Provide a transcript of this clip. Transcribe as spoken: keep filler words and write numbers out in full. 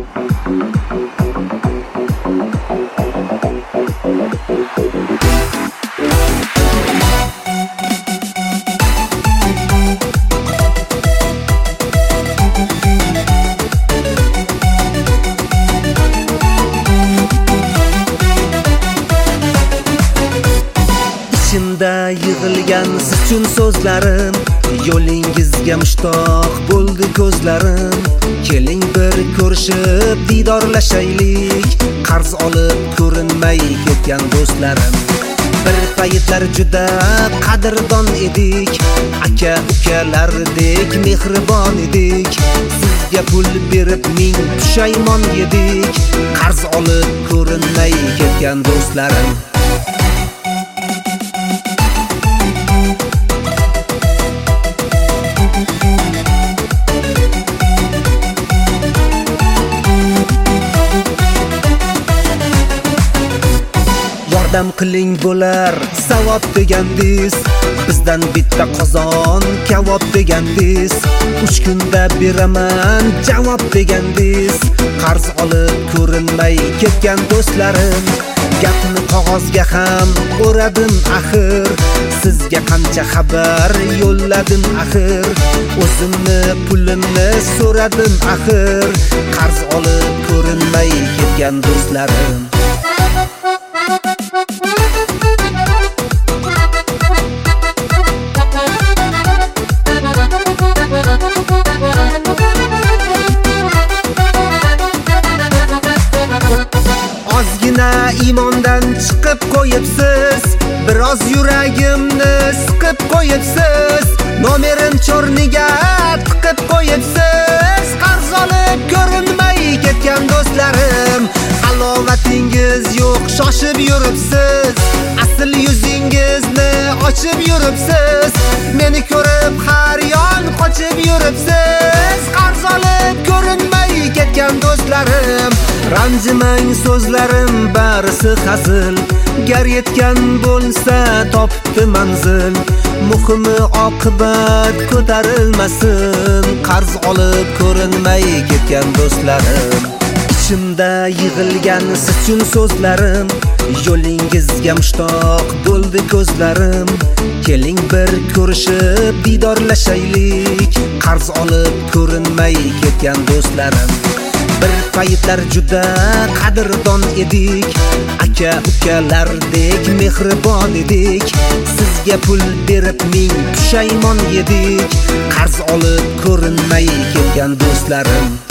İçimda yig'ilgan siz uchun so'zlarim, yo'lingizga mushtoq bo'ldi ko'zlarim. Keling bir ko'rishib didorlashaylik, qarz olib ko'rinmay ketgan do'stlarim. Bir paytlar juda qadrdon edik, aka ukalardek mehribon edik. Sizga pul berib ming pushaymon yedik, qarz olib ko'rinmay ketgan do'stlarim. Yordam qiling bo'lar savob degandiz, bizdan bitta qozon kavob degandiz. Uch kunda beraman javob degandiz, qarz olib ko'rinmay ketgan do'stlarim. Gapni qog'ozga ham o'radim axir, sizga qancha xabar yo'lladim axir. O'zimni pulimni so'radim axir, qarz olib ko'rinmay ketgan do'stlarim. Ozgina iymondan chiqib qo'yibsiz, biroz yuragimni siqib qo'yibsiz. Nomerim chorniga tiqib qo'yibsiz, qarz olib ko'rinmay ketgan do'stlarim. Alovatingiz yo'q, shoshib yuribsiz, asl yuzingizni ochib yuribsiz. Meni ko'rib har yon qochib yuribsiz, qarz olib ko'rinmay ketgan do'stlarim. Ranjimang so'zlarim barisi hazil, gar yetgan bo'lsa topdi manzil. Muhimi oqibat ko'tarilmasin, qarz olib ko'rinmay ketgan do'stlarim. İçimda yig'ilgan siz uchun so'zlarim, yo'lingizga mushtoq bo'ldi ko'zlarim. Keling bir ko'rishib didorlashaylik, qarz olib ko'rinmay ketgan do'stlarim. Bir paytlar juda qadrdon edik, aka ukalardek mehribon edik. Sizga pul berib ming pushaymon yedik, qarz olib ko'rinmay ketgan do'stlarim.